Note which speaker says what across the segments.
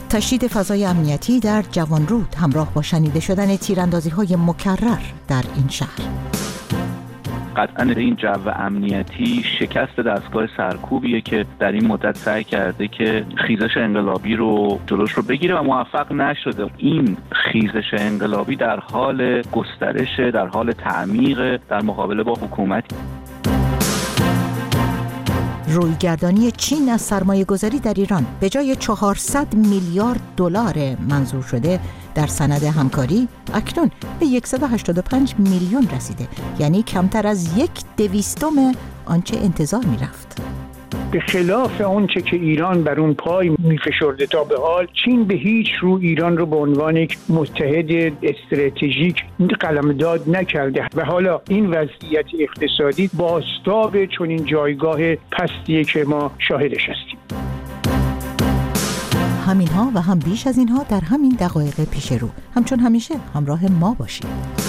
Speaker 1: تشدید فضای امنیتی در جوانرود همراه با شنیده شدن تیراندازی‌های مکرر در این شهر.
Speaker 2: قطعاً این جو امنیتی شکست دستگاه سرکوبیه که در این مدت سعی کرده که خیزش انقلابی رو جلوش رو بگیره و موفق نشده. این خیزش انقلابی در حال گسترش، در حال تعمیق در مقابله با حکومت.
Speaker 1: رویگردانی چین از سرمایه‌گذاری در ایران به جای 400 میلیارد دلار منظور شده در سند همکاری اکنون به 185 میلیون رسیده، یعنی کمتر از 1/200 آنچه انتظار می‌رفت.
Speaker 3: به خلاف آنچه که ایران بر اون پای می‌فشرده تا به حال، چین به هیچ رو ایران رو به عنوان یک متحد استراتژیک قلمداد نکرده و حالا این وضعیت اقتصادی بازتاب چنین جایگاه پستیه که ما شاهدش هستیم.
Speaker 1: همینها و هم بیش از اینها در همین دقایق پیش رو. همچون همیشه همراه ما باشید.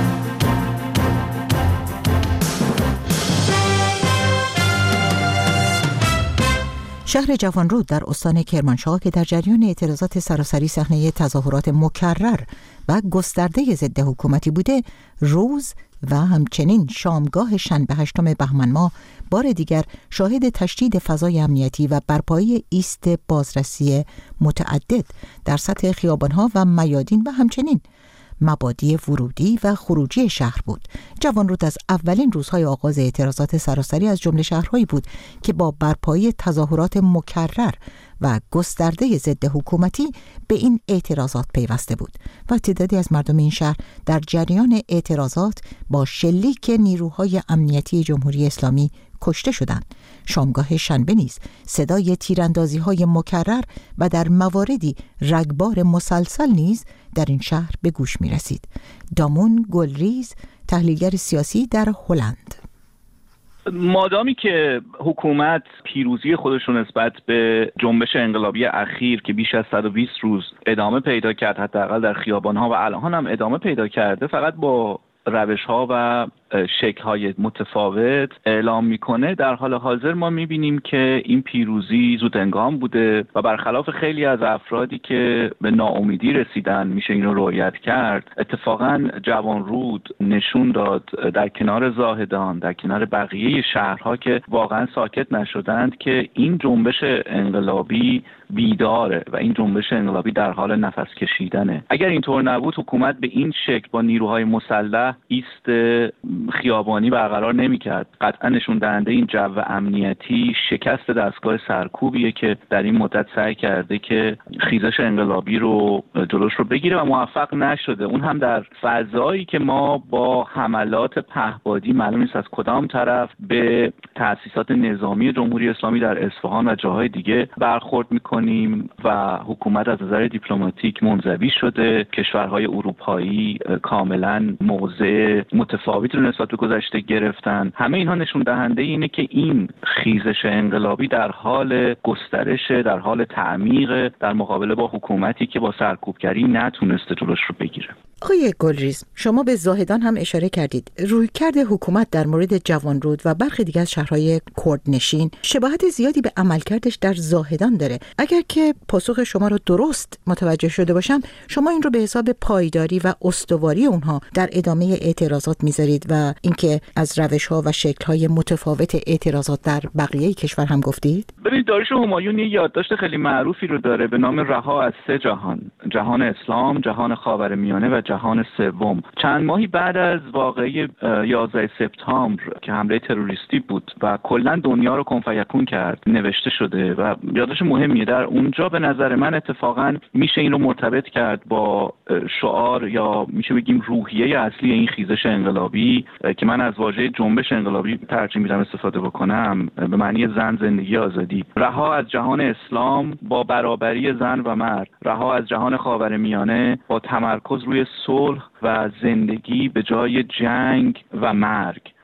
Speaker 1: شهر جوانرود در استان کرمانشاه که در جریان اعتراضات سراسری صحنه تظاهرات مکرر و گسترده ضد حکومتی بوده، روز و همچنین شامگاه شنبه 8 بهمن ماه بار دیگر شاهد تشدید فضای امنیتی و برپایی ایست بازرسی متعدد در سطح خیابان‌ها و میادین و همچنین مبادی ورودی و خروجی شهر بود. جوانرود از اولین روزهای آغاز اعتراضات سراسری از جمله شهرهایی بود که با برپایی تظاهرات مکرر و گسترده ضد حکومتی به این اعتراضات پیوسته بود و تعدادی از مردم این شهر در جریان اعتراضات با شلیک نیروهای امنیتی جمهوری اسلامی کشته شدند. شامگاه شنبه نیز صدای تیراندازی‌های مکرر و در مواردی رگبار مسلسل نیز در این شهر به گوش می‌رسید. دامون گلریز، تحلیلگر سیاسی در هلند:
Speaker 2: مادامی که حکومت پیروزی خودش رو نسبت به جنبش انقلابی اخیر که بیش از 120 روز ادامه پیدا کرد، حداقل در خیابان‌ها و الان هم ادامه پیدا کرده، فقط با روش‌ها و شکل‌های متفاوت اعلام می‌کنه، در حال حاضر ما می‌بینیم که این پیروزی زودهنگام بوده و برخلاف خیلی از افرادی که به ناامیدی رسیدن، میشه این رو رعایت کرد، اتفاقاً جوانرود نشون داد در کنار زاهدان، در کنار بقیه شهرها که واقعاً ساکت نشدند، که این جنبش انقلابی بیداره و این جنبش انقلابی در حال نفس کشیدنه. اگر اینطور نبود حکومت به این شکل با نیروهای مسلح ایست خیابانی برقرار نمی‌کرد. قطعا نشون دهنده این جو امنیتی شکست دستگاه سرکوبیه که در این مدت سعی کرده که خیزش انقلابی رو جلوش رو بگیره و موفق نشده. اون هم در فضایی که ما با حملات پهپادی معلوم نیست از کدام طرف به تأسیسات نظامی جمهوری اسلامی در اصفهان و جاهای دیگه برخورد می‌کنیم و حکومت از نظر دیپلماتیک منزوی شده. کشورهای اروپایی کاملا موضع متفاوتی رو نسبت به گذشته گرفتن. همه اینها نشون دهنده اینه که این خیزش انقلابی در حال گسترش، در حال تعمیق در مقابله با حکومتی که با سرکوبگری نتونسته جلوش رو بگیره.
Speaker 1: آقای گلریز، شما به زاهدان هم اشاره کردید. رویکرد حکومت در مورد جوانرود و برخی دیگر از شهرهای کردنشین شباهت زیادی به عملکردش در زاهدان داره. اگر که پاسخ شما رو درست متوجه شده باشم، شما این رو به حساب پایداری و استواری اونها در ادامه اعتراضات میذارید و اینکه از روش‌ها و شکل‌های متفاوت اعتراضات در بقیه کشور هم گفتید.
Speaker 2: ببینید، داریوش همایون یه یادداشت خیلی معروفی رو داره به نام رها از 3 جهان: جهان اسلام، جهان خاورمیانه و جهان سوم. چند ماهی بعد از واقعه 11 سپتامبر که حمله تروریستی بود و کلا دنیا رو کن فیکون کرد نوشته شده و یادداشت مهمیه. در اونجا به نظر من اتفاقا میشه این رو مرتبط کرد با شعار یا میشه بگیم روحیه اصلی این خیزش انقلابی که من از واژه جنبش انقلابی ترجیح میدم استفاده بکنم، به معنی زن، زندگی، آزادی. رها از جهان اسلام با برابری زن و مرد، رها از جهان خاورمیانه با تمرکز روی صلح و زندگی به جای جنگ و مرگ،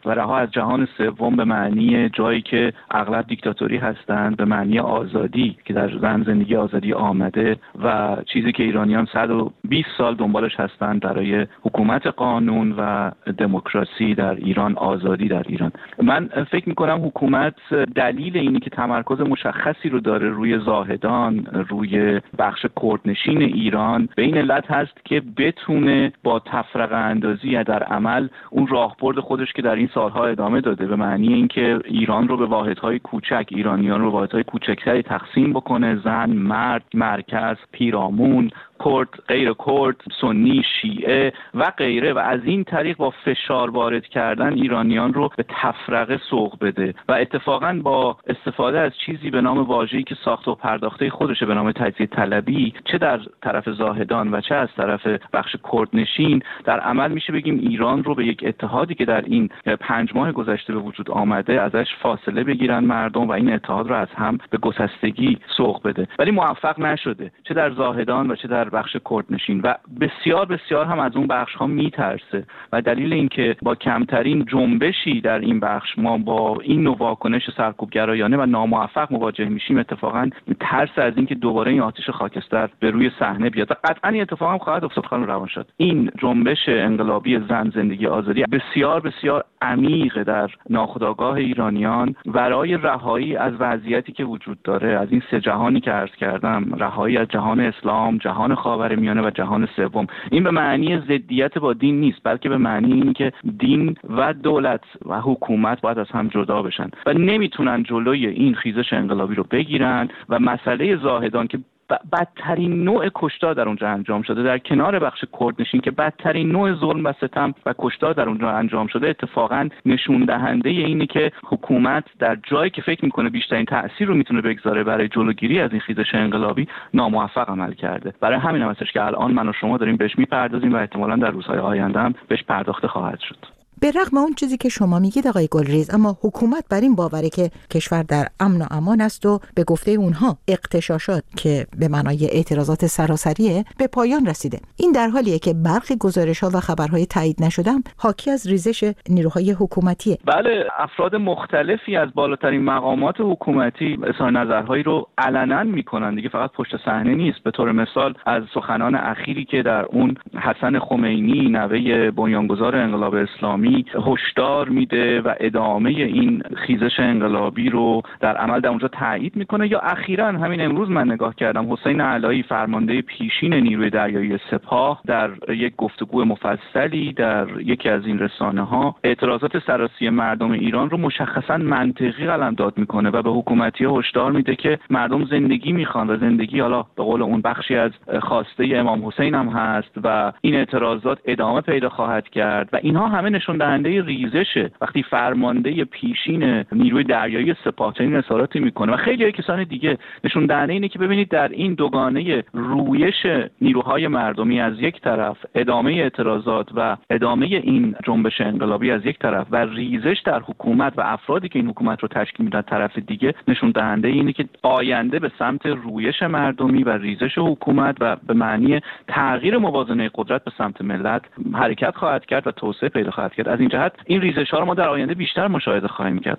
Speaker 2: و رها از جهان سوم به معنی جایی که اغلب دیکتاتوری هستند، به معنی آزادی که در زن زندگی آزادی آمده و چیزی که ایرانیان 120 سال دنبالش هستند برای حکومت قانون و دموکراسی در ایران، آزادی در ایران. من فکر می‌کنم حکومت دلیل اینی که تمرکز مشخصی رو داره روی زاهدان، روی بخش کردنشین ایران، به این علت هست که بتونه با تفرقه اندازی در عمل اون راهبرد خودش که در این سالها ادامه داده، به معنی اینکه ایران رو به واحدهای کوچک، ایرانیان رو به واحدهای کوچکتری تقسیم بکنه، زن، مرد، مرکز، پیرامون، کرد، غیر کرد، سنی، شیعه و غیره، و از این طریق با فشار وارد کردن ایرانیان رو به تفرقه سوق بده و اتفاقا با استفاده از چیزی به نام واژه‌ای که ساخته و پرداخته خودشه به نام تجزیه طلبی، چه در طرف زاهدان و چه از طرف بخش کردنشین، در عمل میشه بگیم ایران رو به یک اتحادی که در این 5 ماه گذشته به وجود آمده ازش فاصله بگیرن مردم و این اتحاد رو از هم به گسستگی سوق بده. ولی موفق نشده، چه در زاهدان و چه در بخش کردنشین، و بسیار بسیار هم از اون بخش ها میترسه و دلیل اینکه با کمترین جنبشی در این بخش ما با این نوع واکنش سرکوبگرایانه و ناموفق مواجه میشیم اتفاقا ترس از اینکه دوباره این آتش خاکستر به روی صحنه بیاد و قطعا این اتفاق هم خواهد افتاد. خانم روانشاد، این جنبش انقلابی زن زندگی آزادی بسیار بسیار عمیق در ناخودآگاه ایرانیان برای رهایی از وضعیتی که وجود داره، از این 3 جهانی که عرض کردم، رهایی از جهان اسلام، جهان خاورمیانه و جهان سوم. این به معنی ضدیت با دین نیست، بلکه به معنی این که دین و دولت و حکومت باید از هم جدا بشن و نمیتونن جلوی این خیزش انقلابی رو بگیرن و مسئله زاهدان که بدترین نوع کشتار در اونجا انجام شده، در کنار بخش کردنشین که بدترین نوع ظلم و ستم و کشتار در اونجا انجام شده، اتفاقا نشون دهنده اینه که حکومت در جایی که فکر میکنه بیشترین تأثیر رو میتونه بگذاره برای جلوگیری از این خیزش انقلابی ناموفق عمل کرده. برای همین هم هستش که الان من و شما داریم بهش میپردازیم و احتمالاً در روزهای آینده هم بهش پرداخته خواهد شد.
Speaker 1: به رغم اون چیزی که شما میگید آقای گلریز، اما حکومت بر این باوره که کشور در امن و امان است و به گفته اونها اغتشاشات که به معنای اعتراضات سراسریه به پایان رسیده. این در حالیه که برخی گزارش‌ها و خبرهای تایید نشده حاکی از ریزش نیروهای حکومتیه.
Speaker 2: بله، افراد مختلفی از بالاترین مقامات حکومتی اظهار نظرهایی رو علنا میکنن دیگه، فقط پشت صحنه نیست. به طور مثال از سخنان اخیری که در اون حسن خمینی، نوه بنیانگذار انقلاب اسلامی، هشدار میده و ادامه این خیزش انقلابی رو در عمل در اونجا تایید میکنه. یا اخیراً همین امروز من نگاه کردم حسین علایی، فرمانده پیشین نیروی دریایی سپاه، در یک گفتگو مفصلی در یکی از این رسانه‌ها اعتراضات سراسری مردم ایران رو مشخصاً منطقی قلمداد میکنه و به حکومتی‌ها هشدار میده که مردم زندگی میخوان و زندگی، حالا به قول اون، بخشی از خواسته امام حسین هم هست و این اعتراضات ادامه پیدا خواهد کرد و اینها همه نشون دهنده ریزشه. وقتی فرمانده پیشین نیروی دریایی سپاه چنین اظهاراتی میکنه و خیلی کسان دیگه، نشون دهنده اینه که ببینید در این دوگانه رویش نیروهای مردمی از یک طرف، ادامه اعتراضات و ادامه این جنبش انقلابی از یک طرف و ریزش در حکومت و افرادی که این حکومت رو تشکیل میدن طرف دیگه، نشون دهنده اینه که آینده به سمت رویش مردمی و ریزش حکومت و به معنی تغییر موازنه قدرت به سمت ملت حرکت خواهد کرد و توسعه پیدا خواهد کرد. از این جهت این ریزش‌ها رو ما در آینده بیشتر مشاهده خواهیم کرد.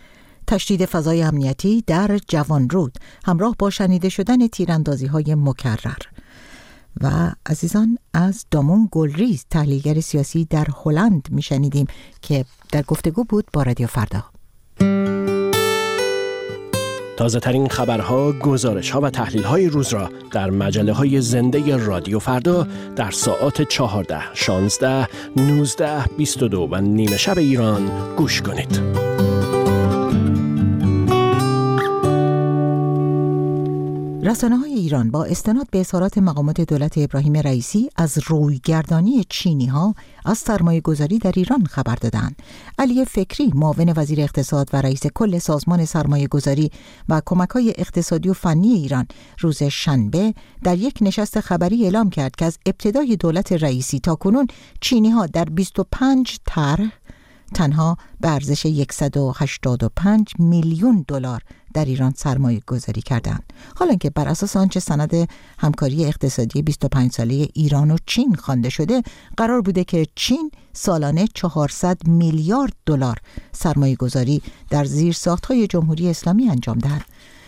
Speaker 1: تشدید فضای امنیتی در جوانرود همراه با شنیده شدن تیراندازی‌های مکرر. و عزیزان، از دامون گلریز، تحلیلگر سیاسی در هلند میشنیدیم که در گفتگو بود با رادیو فردا.
Speaker 4: تازه ترین خبرها، گزارش‌ها و تحلیل‌های روز را در مجله‌های زنده رادیو فردا در ساعات 14، 16، 19، 22 و نیمه شب ایران گوش کنید.
Speaker 1: رسانه‌های ایران با استناد به اظهارات مقامات دولت ابراهیم رئیسی از رویگردانی چینی‌ها از سرمایه‌گذاری در ایران خبر دادند. علی فکری، معاون وزیر اقتصاد و رئیس کل سازمان سرمایه‌گذاری و کمک‌های اقتصادی و فنی ایران، روز شنبه در یک نشست خبری اعلام کرد که از ابتدای دولت رئیسی تاکنون چینی‌ها در 25 طرح تنها به ارزش 185 میلیون دلار در ایران سرمایه گذاری کردند. حالا که بر اساس آنچه سند همکاری اقتصادی 25 ساله ایران و چین خوانده شده، قرار بوده که چین سالانه 400 میلیارد دلار سرمایه گذاری در زیرساخت‌های جمهوری اسلامی انجام دهد.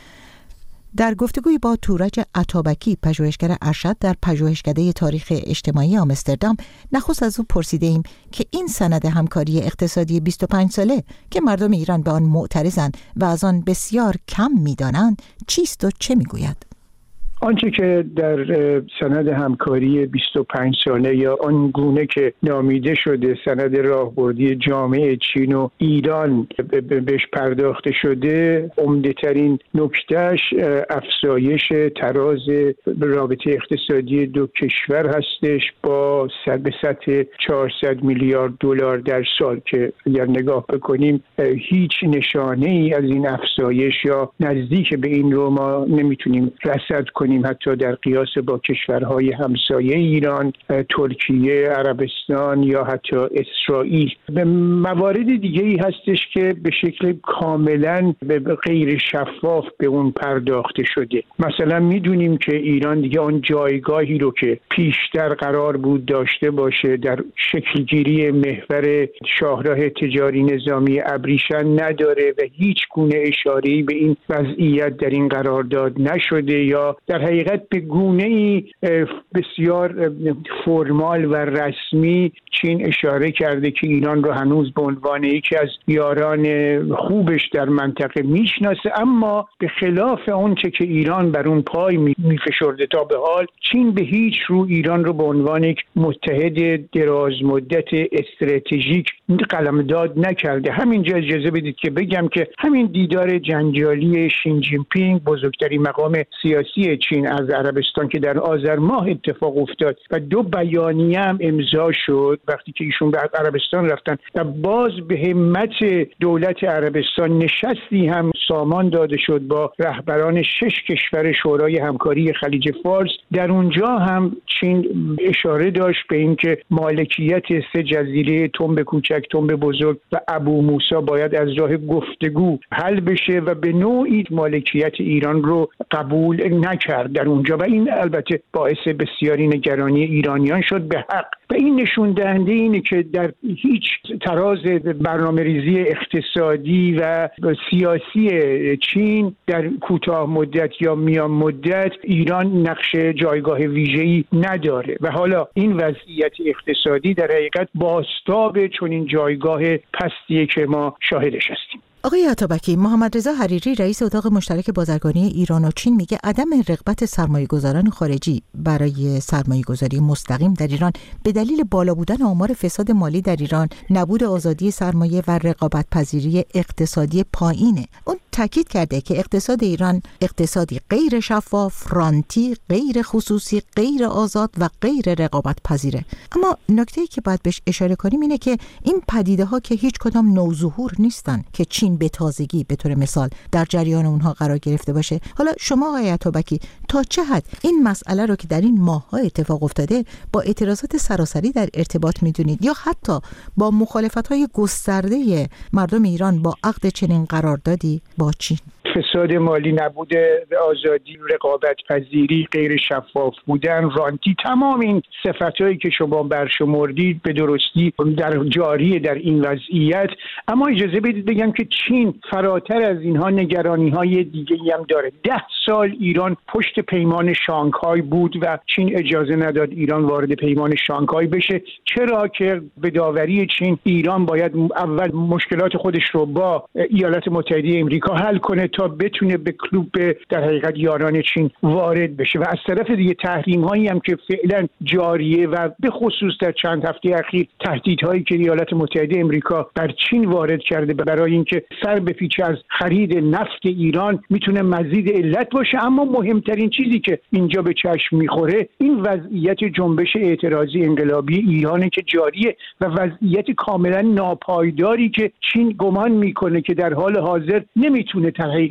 Speaker 1: در گفتگوی با تورج عطابکی، پژوهشگر ارشد در پژوهشکده تاریخ اجتماعی آمستردام، نخست از او پرسیده ایم که این سند همکاری اقتصادی 25 ساله که مردم ایران به آن معترضند و از آن بسیار کم می‌دانند چیست و چه می‌گوید؟
Speaker 3: آنچه که در سند همکاری 25 ساله یا آن گونه که نامیده شده سند راهبردی جامعه چین و ایران بهش پرداخته شده، عمده‌ترین نکتهش افزایش تراز رابطه اقتصادی دو کشور هستش با به سطح 400 میلیارد دلار در سال که اگر نگاه بکنیم هیچ نشانه ای از این افزایش یا نزدیک به این رو ما نمیتونیم رصد کنیم، حتی در قیاس با کشورهای همسایه ایران، ترکیه، عربستان یا حتی اسرائیل. به موارد دیگه ای هستش که به شکل کاملا غیر شفاف به اون پرداخته شده. مثلا میدونیم که ایران دیگه آن جایگاهی رو که پیشتر قرار بود داشته باشه در شکلگیری محور شاهراه تجاری نظامی ابریشم نداره و هیچ گونه اشاره‌ای به این وضعیت در این قرارداد نشده، یا در حقیقت به گونه‌ای بسیار فرمال و رسمی چین اشاره کرده که ایران رو هنوز به عنوان یکی از یاران خوبش در منطقه میشناسه، اما به خلاف اونچه که ایران بر اون پای میفشرده تا به حال، چین به هیچ رو ایران رو به عنوان یک متحد دراز مدت استراتژیک قلمداد نکرده. همینجا اجازه بدید که بگم که همین دیدار جنجالی شین جین پینگ، بزرگترین مقام سیاسی چین، از عربستان که در آذر ماه اتفاق افتاد و 2 بیانیه هم امضا شد وقتی که ایشون به عربستان رفتن و باز به همت دولت عربستان نشستی هم سامان داده شد با رهبران 6 کشور شورای همکاری خلیج فارس. در اونجا هم چین اشاره داشت به اینکه مالکیت 3 جزیره تنب کوچک، تنب بزرگ و ابو موسی باید از راه گفتگو حل بشه و به نوعی مالکیت ایران رو قبول نکرد در اونجا و این البته باعث بسیاری نگرانی ایرانیان شد به حق. و این نشون دهنده اینه که در هیچ تراز برنامه‌ریزی اقتصادی و سیاسی چین در کوتاه مدت یا میان مدت ایران نقش جایگاه ویژه‌ای نداره و حالا این وضعیت اقتصادی در حقیقت بازتاب چنین جایگاه پستیه که ما شاهدش هستیم.
Speaker 1: آقای عطابکی، محمد رضا حریری رئیس اتاق مشترک بازرگانی ایران و چین میگه عدم رغبت سرمایه‌گذاران خارجی برای سرمایه‌گذاری مستقیم در ایران به دلیل بالا بودن آمار فساد مالی در ایران، نبود آزادی سرمایه و رقابت پذیری اقتصادی پایینه. اون تاکید کرده که اقتصاد ایران اقتصادی غیر شفاف، رانتی، غیر خصوصی، غیر آزاد و غیر رقابت پذیره. اما نکته‌ای که باید بهش اشاره کنیم اینه که این پدیده‌ها که هیچ کدام نوظهور نیستن که چین به تازگی به طور مثال در جریان اونها قرار گرفته باشه. حالا شما آقای عطابکی تا چه حد این مسئله رو که در این ماه‌ها اتفاق افتاده با اعتراضات سراسری در ارتباط می‌دونید یا حتی با مخالفت‌های گسترده مردم ایران با عقد چنین قراردادی با چین؟
Speaker 3: فساد مالی، نبود آزادی، رقابت پذیری، غیر شفاف بودن، رانتی، تمام این صفتایی که شما برشمردید به درستی در جاری در این وضعیت. اما اجازه بدید بگم که چین فراتر از اینها نگرانی‌های دیگه‌ای هم داره. 10 سال ایران پشت پیمان شانگهای بود و چین اجازه نداد ایران وارد پیمان شانگهای بشه. چرا که به داوری چین ایران باید اول مشکلات خودش رو با ایالات متحده آمریکا حل کنه تا بتونه به کلوب در حقیقت یاران چین وارد بشه و از طرف دیگه تحریم هایی هم که فعلا جاریه و به خصوص در چند هفته اخیر تهدیدهایی که ایالات متحده آمریکا بر چین وارد کرده برای اینکه سر بپیچه از خرید نفت ایران میتونه مزید علت باشه. اما مهمترین چیزی که اینجا به چشم میخوره این وضعیت جنبش اعتراضی انقلابی ایرانه که جاریه و وضعیت کاملا ناپایداری که چین گمان میکنه که در حال حاضر نمیتونه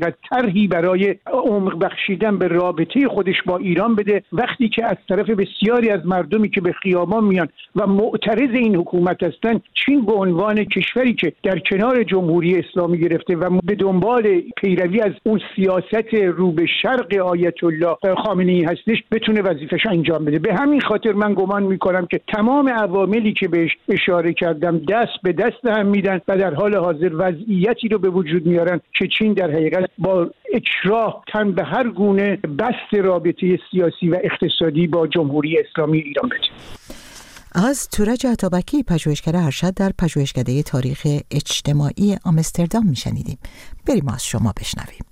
Speaker 3: حقیقت طرحی برای عمق بخشیدن به رابطه خودش با ایران بده، وقتی که از طرف بسیاری از مردمی که به خیابان میان و معترض این حکومت هستن، چین به عنوان کشوری که در کنار جمهوری اسلامی گرفته و به دنبال پیروی از اون سیاست رو به شرق آیت الله خامنه‌ای هستش بتونه وظیفه‌اش انجام بده. به همین خاطر من گمان میکنم که تمام عواملی که بهش اشاره کردم دست به دست هم میدن و در حال حاضر وضعیتی رو به وجود میارن که چین در حقیقت با اکراه تن به هر گونه بست رابطه سیاسی و اقتصادی با جمهوری اسلامی ایران بده.
Speaker 1: از تورج عطابکی، پژوهشگر ارشد در پژوهشکده تاریخ اجتماعی آمستردام میشنیدیم. بریم از شما بشنویم.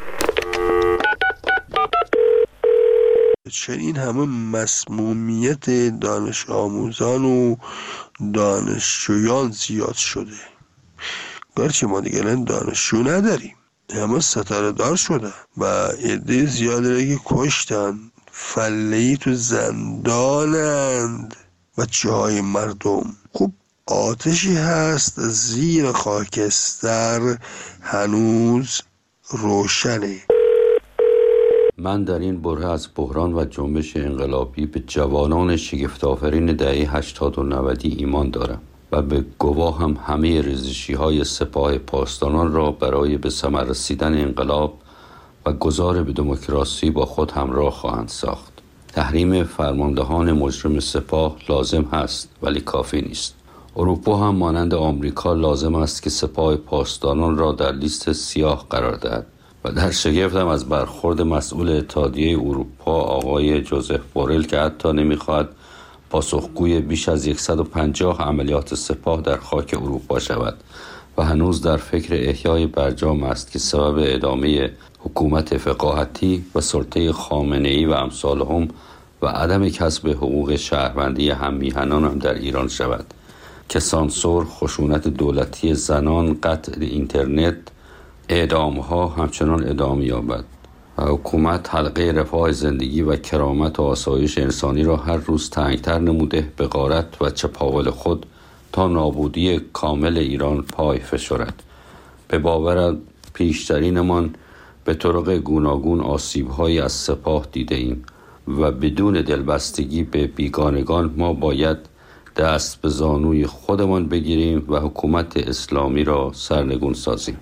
Speaker 5: چنین همه مسمومیت دانش آموزان و دانشجویان زیاد شده، گرچه ما دیگه دانشجو نداریم، همه ستاره دار شده و عده زیادی که کشتن، فلهی تو زندانند و جای مردم. خب آتشی هست زیر خاکستر هنوز روشنه.
Speaker 6: من در این بره از بحران و جنبش انقلابی به جوانان شگفت‌آفرین دهه 80 و 90 ایمان دارم و به گواه هم همه ریزشی‌های سپاه پاسداران را برای به ثمر رسیدن انقلاب و گذار به دموکراسی با خود همراه خواهند ساخت. تحریم فرماندهان مجرم سپاه لازم هست ولی کافی نیست. اروپا هم مانند آمریکا لازم است که سپاه پاسداران را در لیست سیاه قرار دهد و در شگفتم از برخورد مسئول اتحادیه اروپا آقای جوزف بورل که حتی نمیخواد پاسخگوی بیش از 150 عملیات سپاه در خاک اروپا شود و هنوز در فکر احیای برجام است که سبب ادامه حکومت فقاهتی و سلطه خامنه‌ای و امثالهم و عدم کسب حقوق شهروندی هم‌میهنان هم در ایران شود که سانسور، خشونت دولتی زنان، قطع اینترنت، اعدام‌ها همچنان ادامه یابد و حکومت حلقه رفاه زندگی و کرامت و آسایش انسانی را هر روز تنگتر نموده به غارت و چپاول خود تا نابودی کامل ایران پای فشارد. به باور پیشترینمان به طرق گوناگون آسیب‌هایی از سپاه دیده ایم و بدون دلبستگی به بیگانگان ما باید دست به زانوی خودمان بگیریم و حکومت اسلامی را سرنگون سازیم.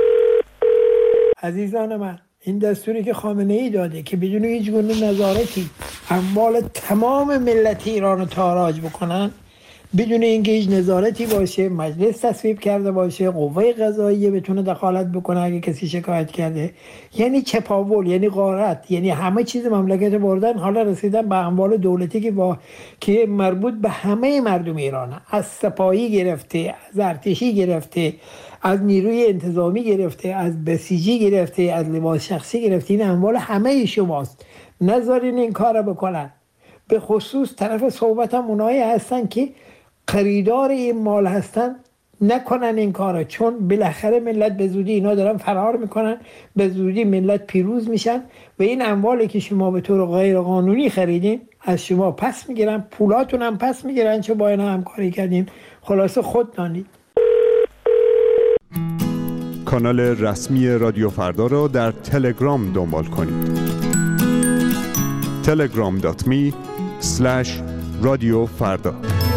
Speaker 7: عزیزان من، این دستوری که خامنه‌ای داده که بدون هیچ گونه نظارتی اموال تمام ملت ایران رو تاراج بکنن، بدون اینکه هیچ نظارتی باشه، مجلس تصویب کرده باشه، قوه قضاییه بتونه دخالت بکنه اگه کسی شکایت کرده، یعنی چپاول، یعنی غارت، یعنی همه چیز مملکت بردن. حالا رسیدن به اموال دولتی که مربوط به همه مردم ایران، از سپاهی گرفته، از ارتشی گرفته، از نیروی انتظامی گرفته، از بسیجی گرفته، از لباس شخصی گرفته. این اموال همه شماست، نذارین این کار بکنن. به خصوص طرف صحبت هم اونایی هستن که خریدار این مال هستن، نکنن این کارو، چون بالاخره ملت به زودی اینا دارن فرار میکنن، به زودی ملت پیروز میشن و این اموالی که شما به طور غیر قانونی خریدین از شما پس میگیرن، پولاتون هم پس میگیرن چه با اینا همکاری کردین. خلاصه خود دانید.
Speaker 8: کانال رسمی رادیو فردا را در تلگرام دنبال کنید. telegram.me/رادیوفردا.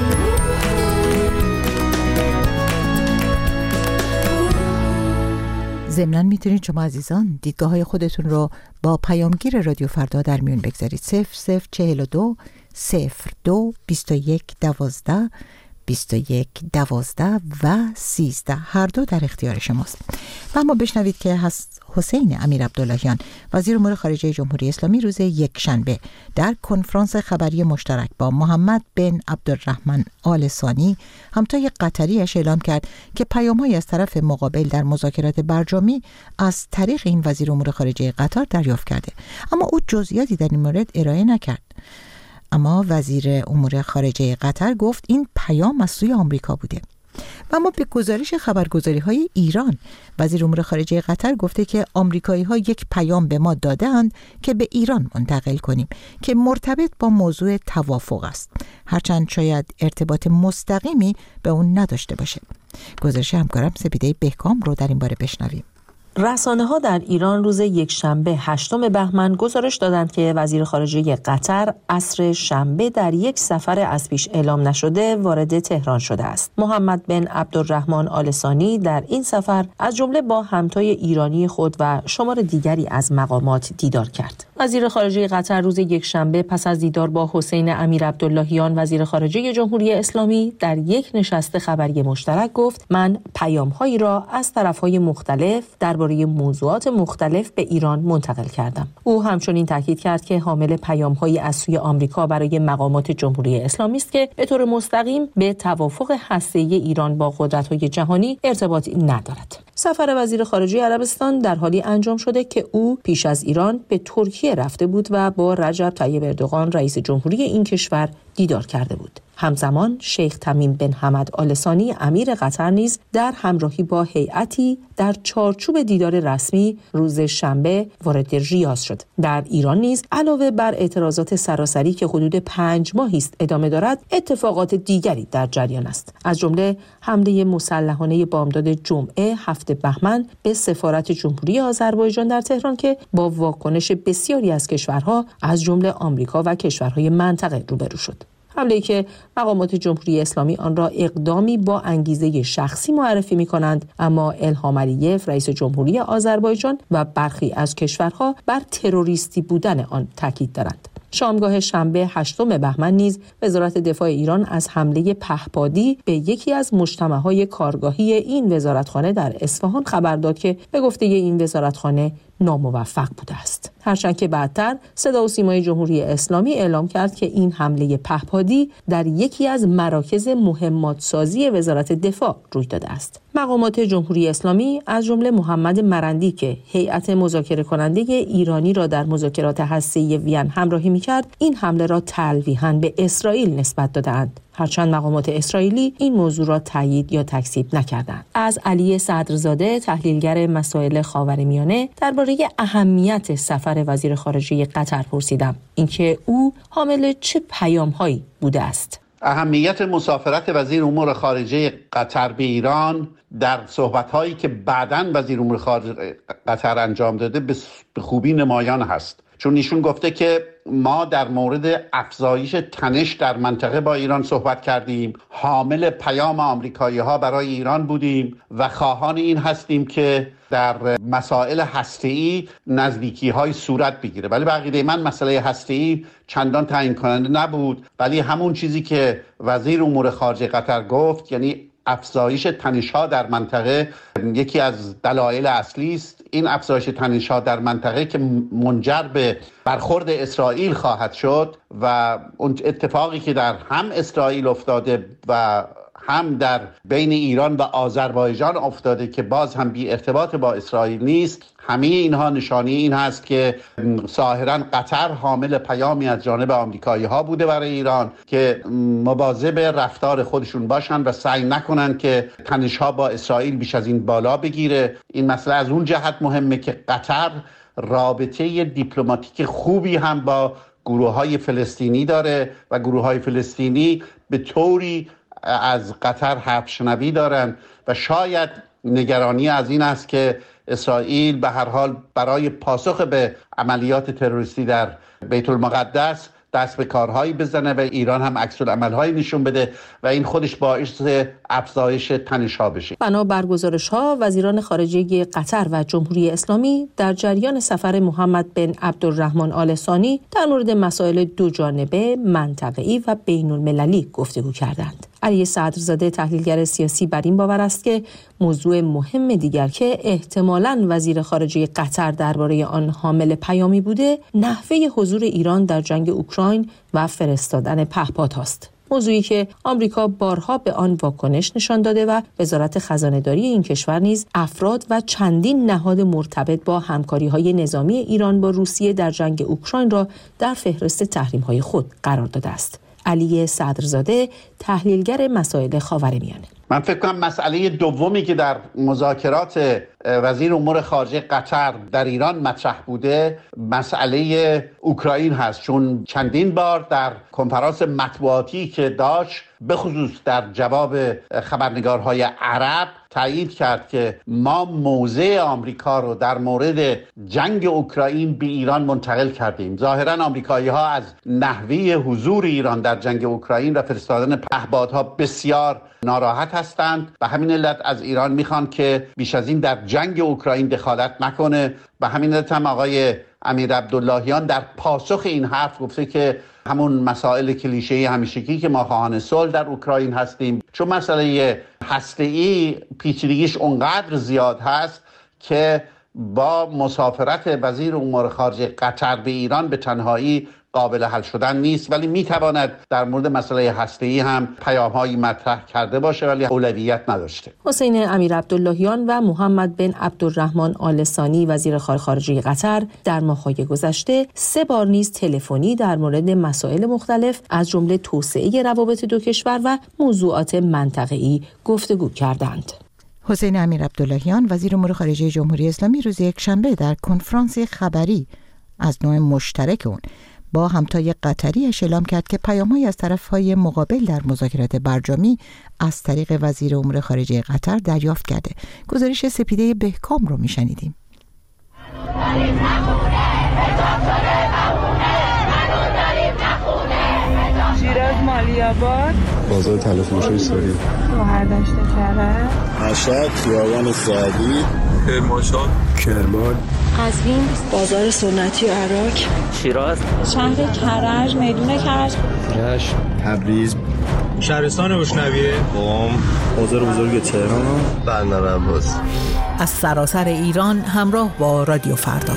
Speaker 1: ضمناً میتونید شما عزیزان دیدگاه های خودتون رو با پیامگیر رادیو فردا در میون بگذارید. 0042 02 21 12 21 12 و 13 هر دو در اختیار شماست. و اما بشنوید که حسین امیر عبداللهیان وزیر امور خارجه جمهوری اسلامی روز یکشنبه در کنفرانس خبری مشترک با محمد بن عبدالرحمن آل ثانی همتای قطریش اعلام کرد که پیام‌هایی از طرف مقابل در مذاکرات برجامی از طریق این وزیر امور خارجه قطر دریافت کرده، اما او جزئیاتی در این مورد ارائه نکرد. اما وزیر امور خارجه قطر گفت این پیام از سوی آمریکا بوده. و اما به گزارش خبرگزاری‌های ایران، وزیر امور خارجه قطر گفته که آمریکایی‌ها یک پیام به ما داده‌اند که به ایران منتقل کنیم که مرتبط با موضوع توافق است، هرچند شاید ارتباط مستقیمی به اون نداشته باشه. گزارش همکارم سپیده بهکام رو در این باره بشنویم.
Speaker 9: رسانه‌ها در ایران روز یکشنبه 8 بهمن گزارش دادند که وزیر خارجه قطر عصر شنبه در یک سفر از پیش اعلام نشده وارد تهران شده است. محمد بن عبدالرحمن آل ثانی در این سفر از جمله با همتای ایرانی خود و شمار دیگری از مقامات دیدار کرد. وزیر خارجه قطر روز یکشنبه پس از دیدار با حسین امیر عبداللهیان وزیر خارجه جمهوری اسلامی در یک نشست خبری مشترک گفت: من پیام‌هایی را از طرف‌های مختلف درباره موضوعات مختلف به ایران منتقل کردم. او همچنین تاکید کرد که حامل پیام‌هایی از سوی آمریکا برای مقامات جمهوری اسلامی است که به طور مستقیم به توافق هسته‌ای ایران با قدرت‌های جهانی ارتباطی ندارد. سفر وزیر خارجه عربستان در حالی انجام شده که او پیش از ایران به ترکیه رفته بود و با رجب طیب اردوغان رئیس جمهوری این کشور دیدار کرده بود. همزمان شیخ تمیم بن حمد آل ثانی امیر قطر نیز در همراهی با هیئتی در چارچوب دیدار رسمی روز شنبه وارد ریاض شد. در ایران نیز علاوه بر اعتراضات سراسری که حدود 5 ماهی است ادامه دارد، اتفاقات دیگری در جریان است. از جمله حمله مسلحانه بامداد جمعه 7 بهمن به سفارت جمهوری آذربایجان در تهران که با واکنش بسیاری از کشورها از جمله آمریکا و کشورهای منطقه روبرو شد. حمله‌ای که مقامات جمهوری اسلامی آن را اقدامی با انگیزه شخصی معرفی می‌کنند، اما الهام علیف رئیس جمهوری آذربایجان و برخی از کشورها بر تروریستی بودن آن تاکید دارند. شامگاه شنبه 8 بهمن نیز وزارت دفاع ایران از حمله پهپادی به یکی از مجتمع‌های کارگاهی این وزارتخانه در اصفهان خبر داد که به گفته این وزارتخانه ناموفق بوده است. هرچند که بعدتر صدا و سیمای جمهوری اسلامی اعلام کرد که این حمله پهپادی در یکی از مراکز مهمات سازی وزارت دفاع روی داده است. مقامات جمهوری اسلامی از جمله محمد مرندی که هیئت مذاکره کننده ایرانی را در مذاکرات هسته‌ای وین همراهی می‌کرد، این حمله را تلویحاً به اسرائیل نسبت دادند. هرچند مقامات اسرائیلی این موضوع را تایید یا تکذیب نکردند. از علی صدرزاده تحلیلگر مسائل خاورمیانه درباره اهمیت سفر وزیر خارجه قطر پرسیدم، اینکه او حامل چه پیام‌هایی بوده است.
Speaker 10: اهمیت مسافرت وزیر امور خارجه قطر به ایران در صحبت‌هایی که بعداً وزیر امور خارجه قطر انجام داده به خوبی نمایان هست، چون ایشون گفته که ما در مورد افزایش تنش در منطقه با ایران صحبت کردیم، حامل پیام آمریکایی‌ها برای ایران بودیم و خواهان این هستیم که در مسائل هسته‌ای نزدیکی‌های صورت بگیره. ولی به عقیده من مسئله هسته‌ای چندان تعیین کننده نبود، ولی همون چیزی که وزیر امور خارجه قطر گفت، یعنی افزایش تنش‌ها در منطقه یکی از دلایل اصلی است. این افزایش تنش‌ها در منطقه که منجر به برخورد اسرائیل خواهد شد و اون اتفاقی که در هم اسرائیل افتاده و هم در بین ایران و آذربایجان افتاده که باز هم بی ارتباط با اسرائیل نیست، همه اینها نشانی این هست که ظاهراً قطر حامل پیامی از جانب آمریکایی‌ها بوده برای ایران که مواظب رفتار خودشون باشن و سعی نکنن که تنش‌ها با اسرائیل بیش از این بالا بگیره. این مسئله از اون جهت مهمه که قطر رابطه دیپلماتیک خوبی هم با گروه‌های فلسطینی داره و گروه‌های فلسطینی به طوری از قطر حرفشنوی دارن و شاید نگرانی از این است که اسرائیل به هر حال برای پاسخ به عملیات تروریستی در بیت المقدس دست به کارهایی بزنه و ایران هم عکس العمل‌هایی نشون بده و این خودش باعث افزایش تنش‌ها بشه.
Speaker 9: بنا بر گزارش‌ها وزیران خارجه قطر و جمهوری اسلامی در جریان سفر محمد بن عبدالرحمن آل ثانی در مورد مسائل دوجانبه، منطقه‌ای و بین‌المللی گفتگو کردند. علی صدرزاده تحلیلگر سیاسی بر این باور است که موضوع مهم دیگر که احتمالاً وزیر خارجه قطر درباره آن حامل پیامی بوده، نحوه حضور ایران در جنگ اوکراین و فرستادن پهپادهاست. موضوعی که آمریکا بارها به آن واکنش نشان داده و وزارت خزانه‌داری این کشور نیز افراد و چندین نهاد مرتبط با همکاری‌های نظامی ایران با روسیه در جنگ اوکراین را در فهرست تحریم‌های خود قرار داده است. علی صدرزاده تحلیلگر مسائل خاورمیانه.
Speaker 10: من فکر کنم مسئله دومی که در مذاکرات وزیر امور خارجه قطر در ایران مطرح بوده مسئله اوکراین هست، چون چندین بار در کنفرانس مطبوعاتی که داشت به خصوص در جواب خبرنگارهای عرب تایید کرد که ما موضع آمریکا رو در مورد جنگ اوکراین به ایران منتقل کردیم. ظاهراً آمریکایی‌ها از نحوه حضور ایران در جنگ اوکراین و فرستادن پهپادها بسیار ناراحت هستند و همین علت از ایران میخوان که بیش از این در جنگ اوکراین دخالت نکنه و همین علت هم آقای امیر عبداللهیان در پاسخ این حرف گفته که همون مسائل کلیشه‌ای همیشگی که ما خواهان صلح در اوکراین هستیم، چون مسئله هسته‌ای پیچیدگیش اونقدر زیاد هست که با مسافرت وزیر امور خارجه قطر به ایران به تنهایی قابل حل شدن نیست، ولی میتواند در مورد مسئله هسته‌ای هم پیام‌هایی مطرح کرده باشه ولی اولویت نداشته.
Speaker 9: حسین امیر عبداللهیان و محمد بن عبدالرحمن آل ثانی وزیر خارجه قطر در ماه‌های گذشته 3 بار نیز تلفنی در مورد مسائل مختلف از جمله توسعه روابط دو کشور و موضوعات منطقه‌ای گفتگو کردند.
Speaker 1: حسین امیر عبداللهیان وزیر امور خارجه جمهوری اسلامی روز یکشنبه در کنفرانس خبری از نوع مشترک اون با همتای قطری اعلام کرد که پیام‌هایی از طرف‌های مقابل در مذاکرات برجامی از طریق وزیر امور خارجه قطر دریافت کرده. گزارش سپیده بهکام رو میشنیدیم.
Speaker 11: شیراز مالی‌آباد،
Speaker 12: بازار تلفروشی ساری،
Speaker 11: شوهر داشته کرد،
Speaker 12: مشهد، خیابان سعدی،
Speaker 13: کرمانشاه،
Speaker 12: کرمان،
Speaker 14: قزوین، بازار سنتی عراق،
Speaker 15: شیراز،
Speaker 14: شهر کرج، میدون کرج،
Speaker 12: رشت، تبریز،
Speaker 13: شهرستان بشنویه،
Speaker 12: قم، بازار بزرگ تهران، بندر عباس.
Speaker 1: از سراسر ایران همراه با رادیو فردا.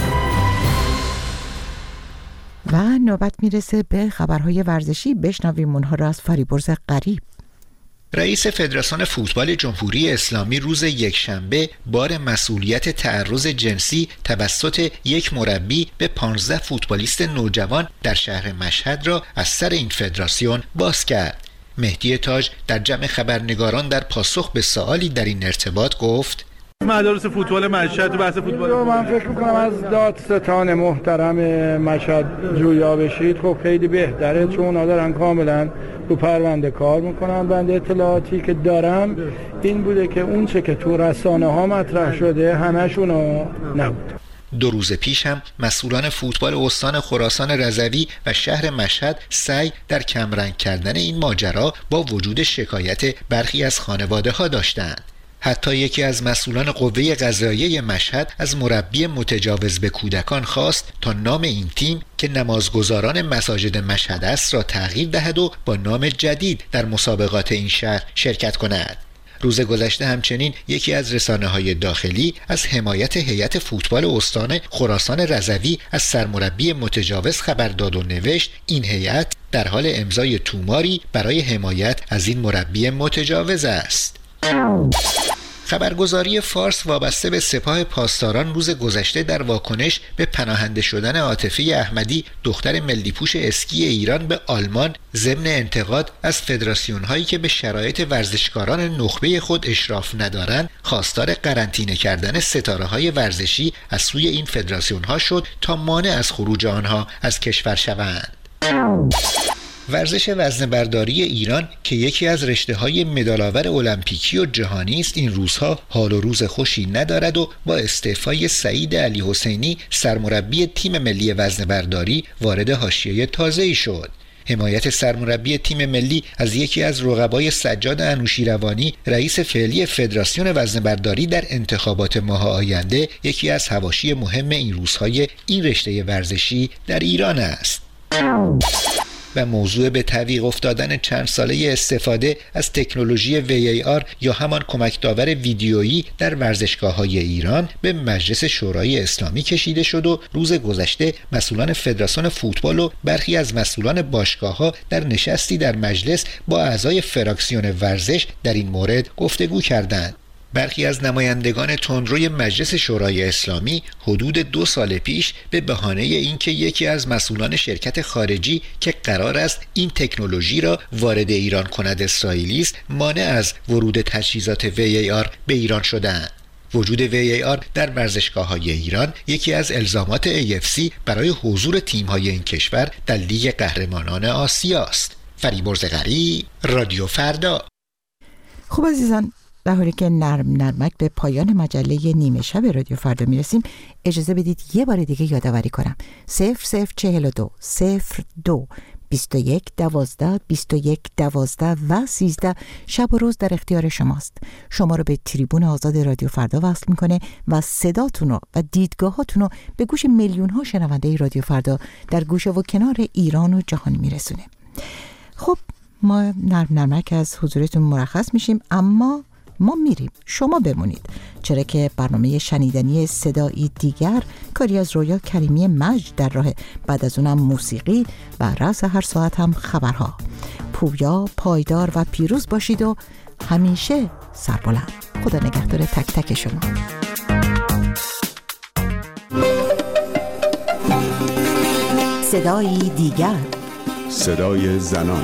Speaker 1: و نوبت میرسه به خبرهای ورزشی. بشنویم اونها را از فریبرز غریب.
Speaker 16: رئیس فدراسیون فوتبال جمهوری اسلامی روز یکشنبه بار مسئولیت تعرض جنسی توسط یک مربی به 15 فوتبالیست نوجوان در شهر مشهد را از سر این فدراسیون باز کرد. مهدی تاج در جمع خبرنگاران در پاسخ به سوالی در این ارتباط گفت:
Speaker 17: مدارس فوتبال مشهد و بحث فوتبال
Speaker 18: من فکر میکنم از دادستان محترم مشهد جویا بشید خب خیلی بهتره، چون اونا دارن کاملا رو پرونده کار میکنن. بنده اطلاعاتی که دارم این بوده که اون چه که تو رسانه ها مطرح شده همشون نبود.
Speaker 16: 2 روز پیش هم مسئولان فوتبال استان خراسان رضوی و شهر مشهد سعی در کمرنگ کردن این ماجرا با وجود شکایت برخی از خانواده ها داشتند. حتی یکی از مسئولان قوه قضاییه مشهد از مربی متجاوز به کودکان خواست تا نام این تیم که نمازگزاران مساجد مشهد است را تغییر دهد و با نام جدید در مسابقات این شهر شرکت کند. روز گذشته همچنین یکی از رسانه‌های داخلی از حمایت هیئت فوتبال استان خراسان رضوی از سرمربی متجاوز خبر داد و نوشت این هیئت در حال امضای توماری برای حمایت از این مربی متجاوز است. خبرگزاری فارس وابسته به سپاه پاسداران روز گذشته در واکنش به پناهنده شدن عاطفه احمدی دختر ملی‌پوش اسکی ایران به آلمان ضمن انتقاد از فدراسیون‌هایی که به شرایط ورزشکاران نخبه خود اشراف ندارند خواستار قرنطینه کردن ستاره‌های ورزشی از سوی این فدراسیون‌ها شد تا مانع از خروج آنها از کشور شوند. ورزش وزنه‌برداری ایران که یکی از رشته‌های مدال‌آور المپیکی و جهانی است این روزها حال و روز خوشی ندارد و با استعفای سعید علی حسینی سرمربی تیم ملی وزنه‌برداری وارد حاشیه تازه‌ای شد. حمایت سرمربی تیم ملی از یکی از رقبای سجاد انوشیروانی رئیس فعلی فدراسیون وزنه‌برداری در انتخابات ماه آینده یکی از حواشی مهم این روزهای این رشته ورزشی در ایران است. و موضوع به تعویق افتادن چند ساله استفاده از تکنولوژی VAR یا همان کمک داور ویدیویی در ورزشگاه‌های ایران به مجلس شورای اسلامی کشیده شد و روز گذشته مسئولان فدراسیون فوتبال و برخی از مسئولان باشگاه‌ها در نشستی در مجلس با اعضای فراکسیون ورزش در این مورد گفتگو کردند. برخی از نمایندگان تندروی مجلس شورای اسلامی حدود 2 سال پیش به بهانه اینکه یکی از مسئولان شرکت خارجی که قرار است این تکنولوژی را وارد ایران کند اسرائیلی است، مانع از ورود تجهیزات VAR به ایران شدند. وجود VAR در ورزشگاه‌های ایران یکی از الزامات AFC برای حضور تیم‌های این کشور در لیگ قهرمانان آسیا است. فریبرز غری، رادیو فردا.
Speaker 1: خب عزیزان، در حالی که نرمک به پایان مجله نیمه شب رادیو فردا میرسیم، اجازه بدید یه بار دیگه یادآوری کنم. 0042 02 21 12 21 12 و 13 شب و روز در اختیار شماست. شما رو به تریبون آزاد رادیو فردا وصل میکنه و صداتون رو و دیدگاهاتون رو به گوش میلیون ها شنونده رادیو فردا در گوشه و کنار ایران و جهان میرسونه. خب ما نرمک از حضورتون مرخص میشیم، اما ما میریم، شما بمونید، چرا که برنامه شنیدنی صدایی دیگر کاری از رویا کریمی مجد در راه. بعد از اونم موسیقی و رأس هر ساعت هم خبرها. پویا، پایدار و پیروز باشید و همیشه سربلند. خدا نگهدار تک تک شما. صدایی دیگر،
Speaker 8: صدای زنان.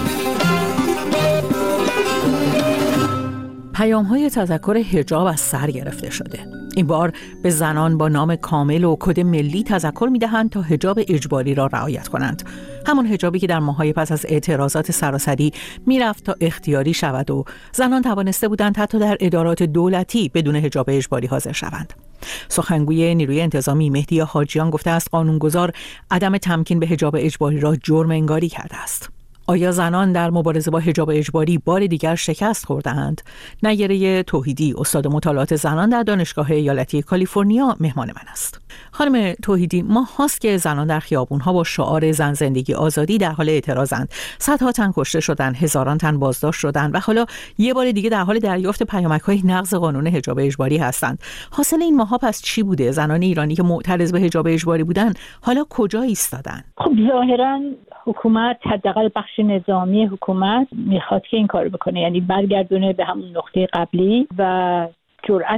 Speaker 15: پیام‌های تذکر حجاب از سر گرفته شده. این بار به زنان با نام کامل و کد ملی تذکر می‌دهند تا حجاب اجباری را رعایت کنند. همون حجابی که در ماه‌های پس از اعتراضات سراسری میرفت تا اختیاری شود و زنان توانسته بودند حتی در ادارات دولتی بدون حجاب اجباری حاضر شوند. سخنگوی نیروی انتظامی مهدی حاجیان گفته است قانونگذار عدم تمکین به حجاب اجباری را جرم انگاری کرده است. آیا زنان در مبارزه با حجاب اجباری بار دیگر شکست خورده‌اند؟ نیره توحیدی، استاد مطالعات زنان در دانشگاه ایالتی کالیفرنیا مهمان من است. خانم توحیدی، ماه هاست که زنان در خیابون‌ها با شعار زن زندگی آزادی در حال اعتراضند. صدها تن کشته شدند، هزاران تن بازداشت شدند و حالا یه بار دیگه در حال دریافت پیامک‌های نقض قانون حجاب اجباری هستند. حاصل این ماه‌ها پس چی بوده؟ زنان ایرانی که معترض به حجاب اجباری بودند حالا کجا ایستادند؟
Speaker 19: خب ظاهراً حکومت، حداقل بخش نظامی حکومت میخواد که این کارو بکنه، یعنی برگردونه به همون نقطه قبلی و جرأت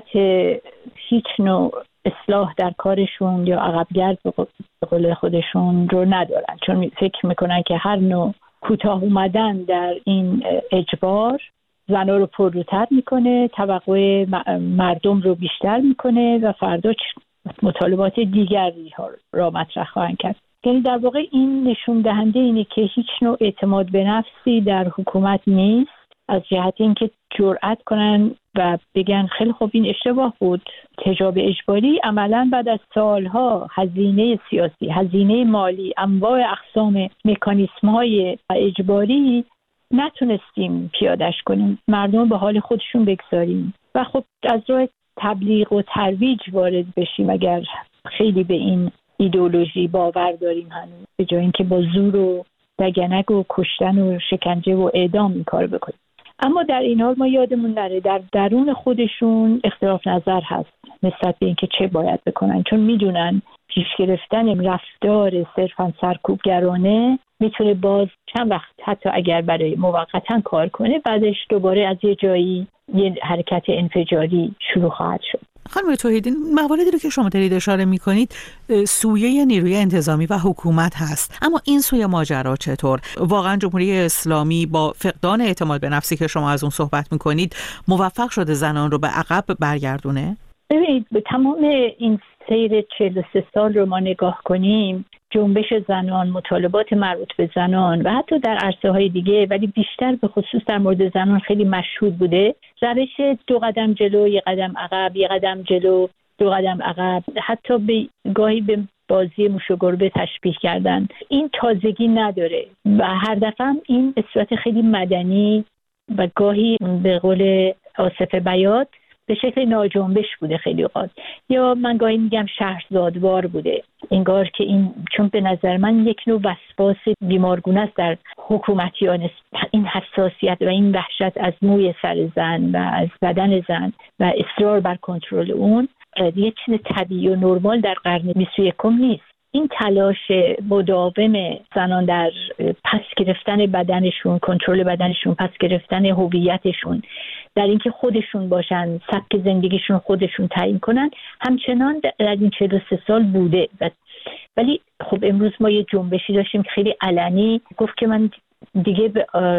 Speaker 19: هیچ نوع اصلاح در کارشون یا عقبگرد به قول خودشون رو ندارن، چون فکر میکنن که هر نوع کوتاه اومدن در این اجبار زنها رو پرروتر میکنه، توقع مردم رو بیشتر میکنه و فردا مطالبات دیگری ها را مطرح خواهند کرد. یعنی در واقع این نشون دهنده اینه که هیچ نوع اعتماد به نفسی در حکومت نیست، از جهت اینکه جرأت کنن و بگن خیلی خوب این اشتباه بود. حجاب اجباری عملاً بعد از سالها هزینه سیاسی، هزینه مالی، انواع اقسام مکانیسم‌های اجباری نتونستیم پیاده‌اش کنیم، مردم به حال خودشون بگذاریم و خب از راه تبلیغ و ترویج وارد بشیم اگر خیلی به این ایدئولوژی باور داریم هنوز، به جای اینکه با زور و دگنک و کشتن و شکنجه و اعدام این کار بکنیم. اما در این حال ما یادمون نره در درون خودشون اختلاف نظر هست نسبت به اینکه چه باید بکنن، چون میدونن پیش گرفتن رفتار صرفاً سرکوبگرانه میتونه باز چند وقت حتی اگر برای موقتا کار کنه بعدش دوباره از یه جایی یه حرکت انفجاری شروع خواهد شد.
Speaker 15: خانم توحیدی، مواردی رو که شما دارید اشاره می‌کنید سویه نیروی انتظامی و حکومت هست، اما این سوی ماجرا چطور؟ واقعا جمهوری اسلامی با فقدان اعتماد به نفسی که شما از اون صحبت می‌کنید موفق شده زنان رو به عقب برگردونه؟
Speaker 19: ببینید به تمام این سیر 43 سال رو ما نگاه کنیم، جنبش زنان، مطالبات مربوط به زنان و حتی در عرصه‌های دیگه ولی بیشتر به خصوص در مورد زنان خیلی مشهود بوده. روش 2 قدم جلو، 1 قدم عقب، 1 قدم جلو، 2 قدم عقب، حتی گاهی به بازی موش و گربه تشبیه کردن. این تازگی نداره و هر دفعه هم این به صورت خیلی مدنی و گاهی به قول آصف بیات به شکل ناجنبش بوده خیلی اوقات، یا من گاهی میگم شهرزادوار بوده. انگار که این، چون به نظر من یک نوع وسواس بیمارگونه است در حکومتیان، این حساسیت و این وحشت از موی سر زن و از بدن زن و اصرار بر کنترل اون یک چیز طبیعی و نرمال در قرن 21 نیست. این تلاش مداوم زنان در پس گرفتن بدنشون، کنترل بدنشون، پس گرفتن هویتشون، در اینکه خودشون باشن، سبک زندگیشون خودشون تعیین کنن، همچنان در این 43 سال بوده. ولی خب امروز ما یه جنبشی داشتیم که خیلی علنی گفت که من دیگه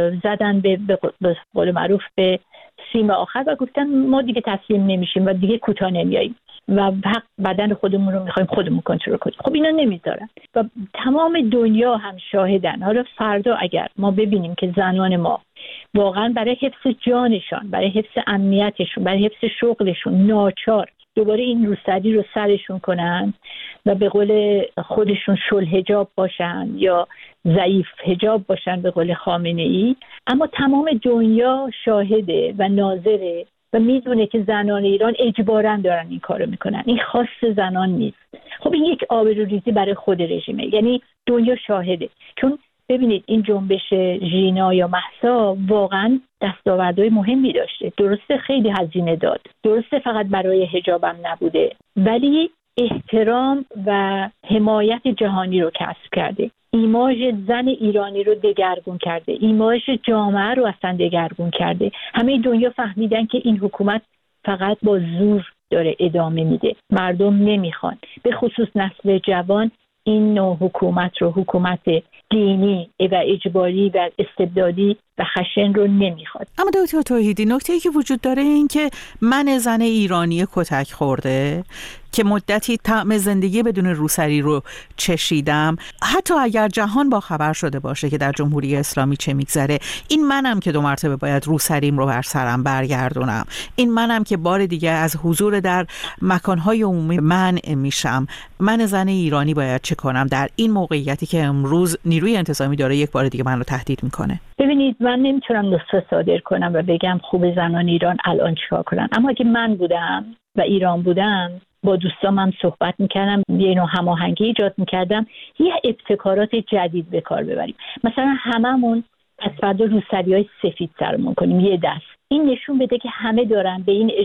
Speaker 19: زدن به قول معروف به سیم آخر و گفتن ما دیگه تسلیم نمیشیم و دیگه کوتاه نمیاییم و حق بدن خودمون رو میخوایم خودمون کنترل کنیم. خب اینا نمیذارن و تمام دنیا هم شاهدن. حالا فردا اگر ما ببینیم که زنان ما واقعا برای حفظ جانشان، برای حفظ امنیتشون، برای حفظ شغلشون ناچار دوباره این روسری رو سرشون کنن و به قول خودشون شل حجاب باشن یا ضعیف حجاب باشن به قول خامنه‌ای، اما تمام دنیا شاهده و ناظره و میدونه که زنان ایران اجباراً دارن این کارو میکنن. این خاص زنان نیست. خب این یک آبروریزی برای خود رژیمه، یعنی دنیا شاهده. چون ببینید این جنبش ژینا یا مهسا واقعا دستاوردهای مهمی داشته. درسته خیلی هزینه داد، درسته فقط برای حجابم نبوده، ولی احترام و حمایت جهانی رو کسب کرده. ایماژ زن ایرانی رو دگرگون کرده، ایماژ جامعه رو اصلا دگرگون کرده. همه دنیا فهمیدن که این حکومت فقط با زور داره ادامه میده، مردم نمیخوان. به خصوص نسل جوان این نوع حکومت رو، حکومت دینی و اجباری و استبدادی و خشن رو نمیخواد.
Speaker 15: اما دکتر توحیدی، نکته‌ای که وجود داره این که من زن ایرانی کتک خورده که مدتی طعم زندگی بدون روسری رو چشیدم، حتی اگر جهان با خبر شده باشه که در جمهوری اسلامی چه میگذره، این منم که 2 مرتبه باید روسریم رو بر سرم برگردونم، این منم که بار دیگه از حضور در مکانهای عمومی منع میشم. من زن ایرانی باید چه کنم در این موقعیتی که امروز نیروی انتظامی داره یک بار دیگه من رو تهدید میکنه؟
Speaker 19: ببینید من نمیتونم نسخه صادر کنم و بگم خوب زنان ایران الان چیکار کنن، اما اگه من بودم و ایران بودم با دوستام هم صحبت میکردم، یه نوع هماهنگی ایجاد میکردم، یه ابتکارات جدید به کار ببریم. مثلا هممون از فردا روسری‌های سفید سرمون کنیم یه دست. این نشون بده که همه دارن به این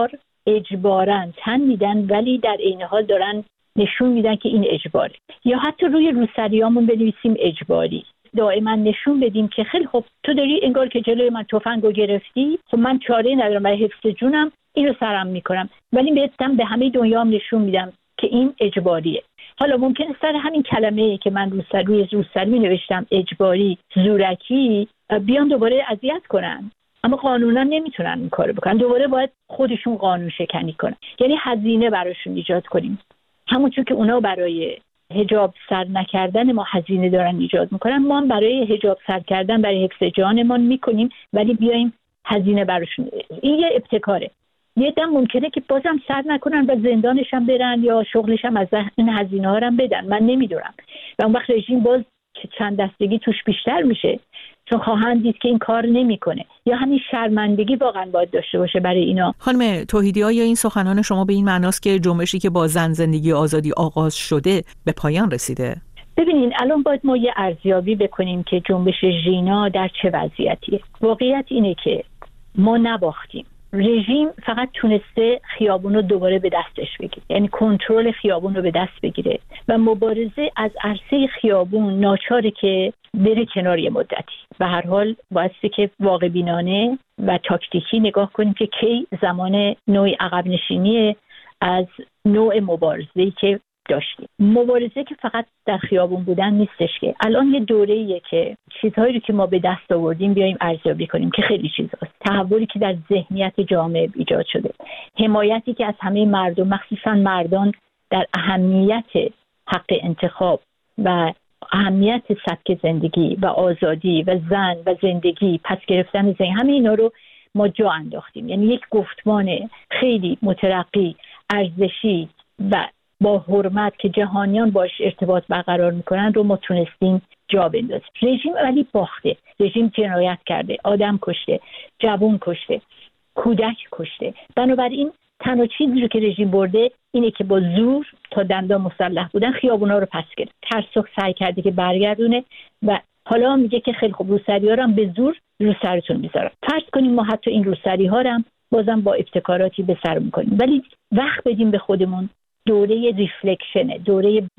Speaker 19: اجباراً تن میدن، ولی در عین حال دارن نشون میدن که این اجباره. یا حتی روی روسریامون بنویسیم اجباری. دائما نشون بدیم که خیلی خب تو داری انگار که جلوی من تفنگو گرفتی، خب من چاره ندارم برای حفظ جونم، اینو سرم میکنم، ولی بهتم به همه دنیا هم نشون میدم که این اجباریه. حالا ممکنه سر همین کلمه‌ای که من روی روسری می نوشتم اجباری، زورکی، بیان دوباره اذیت کنن، اما قانونا نمیتونن این کارو بکنن. دوباره باید خودشون قانون شکنی کنن، یعنی هزینه براشون ایجاد کنیم. همونطور که اونا برای حجاب سر نکردن ما هزینه دارن ایجاد میکنن، ما هم برای حجاب سر کردن، برای حفظ جانمان میکنیم، ولی بیایم هزینه براشون. این یه ابتکاره. یه دم ممکنه که بازم سر نکنن و زندانش هم برن یا شغلش هم از این هزینه ها هم بدن، من نمیدونم. و اون وقت رژیم باز چند دستگی توش بیشتر میشه، چون خواهند دید که این کار نمیکنه. یا همین شرمندگی واقعا باید داشته باشه برای اینا.
Speaker 15: خانم توحیدی، آیا این سخنان شما به این معناست که جنبشی که با زن زندگی آزادی آغاز شده به پایان رسیده؟
Speaker 19: ببینین الان باید ما یه ارزیابی بکنیم که جنبش ژینا در چه وضعیتیه. واقعیت اینه که ما نباختیم. رژیم فقط تونسته خیابون رو دوباره به دستش بگیره، یعنی کنترل خیابون رو به دست بگیره و مبارزه از عرصه خیابون ناچاره که بره کنار یه مدتی. به هر حال بایستی که واقع بینانه و تاکتیکی نگاه کنیم که کی زمان نوع عقب نشینی از نوع مبارزه‌ای که داشتیم. مبارزه که فقط در خیابون بودن نیستش، که الان یه دوره‌ایه که چیزهایی رو که ما به دست آوردیم بیایم ارزیابی کنیم که خیلی چیزاست. تحولی که در ذهنیت جامعه ایجاد شده، حمایتی که از همه مردم، مخصوصا مردان، در اهمیت حق انتخاب و اهمیت سبک زندگی و آزادی و زن و زندگی، پس گرفتن زن، همه اینا رو ما جا انداختیم. یعنی یک گفتمان خیلی مترقی، ارزشی و با حرمت که جهانیان باش ارتباط برقرار میکنن رو ما تونستیم جا بندازیم. رژیم ولی باخته. رژیم جنایت کرده، آدم کشته، جوان کشته، کودک کشته. بنابراین تنها چیزی رو که رژیم برده اینه که با زور تا دندان مسلح بودن خیابونا رو پس گرفت. ترسخ سعی کرده که برگردونه و حالا میگه که خیلی خوب روسری‌ها رو هم به زور رو سرتون میذارم. فرض کنیم ما حتی این روسری‌ها رو هم بازم با ابتکاراتی به سر میکنیم، ولی وقت بدیم به خودمون. دوره ریفلکشنه، دوره باز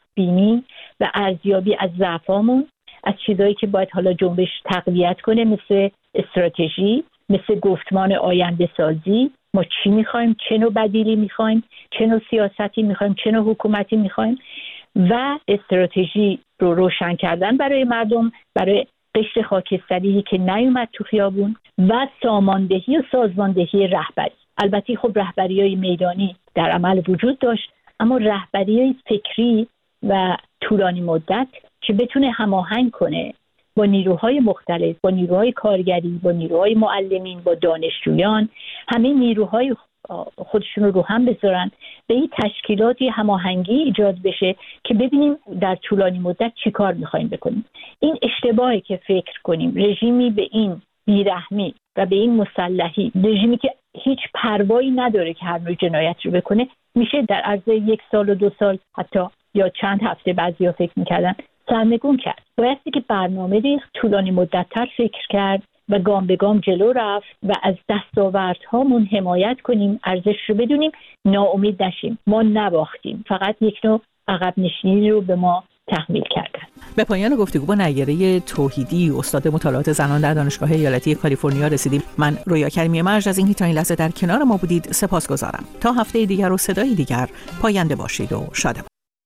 Speaker 19: بینی و ارزیابی از ضعفامون، از چیزایی که باید حالا جنبش تقویت کنه، مثل استراتژی، مثل گفتمان آینده سازی، ما چی میخوایم، چه نوع بدیلی میخوایم، چه نوع سیاستی میخوایم، چه نوع حکومتی میخوایم، و استراتژی رو روشن کردن برای مردم، برای قشر خاکستری که نیومد تو خیابون، و ساماندهی و سازماندهی رهبری. البته خب رهبری‌های میدانی در عمل وجود داشت، اما رهبری‌های فکری و طولانی مدت که بتونه هماهنگ کنه با نیروهای مختلف، با نیروهای کارگری، با نیروهای معلمین، با دانشجویان، همه نیروهای خودشون رو هم بذارن به این تشکیلاتی هماهنگی ایجاد بشه که ببینیم در طولانی مدت چی کار میخوایم بکنیم. این اشتباهی که فکر کنیم رژیمی به این بیرحمی و به این مسلحی، رژیمی که هیچ پروایی نداره که هر نوع جنایت رو بکنه، میشه در عرض 1 سال و 2 سال حتی یا چند هفته بعضیا فکر میکردن سرنگون کرد. بایستی که برنامه ریخت، طولانی مدت‌تر فکر کرد و گام به گام جلو رفت و از دستاوردهامون حمایت کنیم، ارزش رو بدونیم، ناامید نشیم. ما نباختیم، فقط یک نوع عقب نشینی رو به ما تحمیل کردن.
Speaker 15: به پایان گفتگو با نیره توحیدی، استاد مطالعات زنان در دانشگاه ایالتی کالیفرنیا رسیدیم. من رویا کریمی مرج از اینکه تا این لحظه در کنار ما بودید سپاسگزارم. تا هفته دیگر و صدای دیگر، پاینده باشید و شادمان.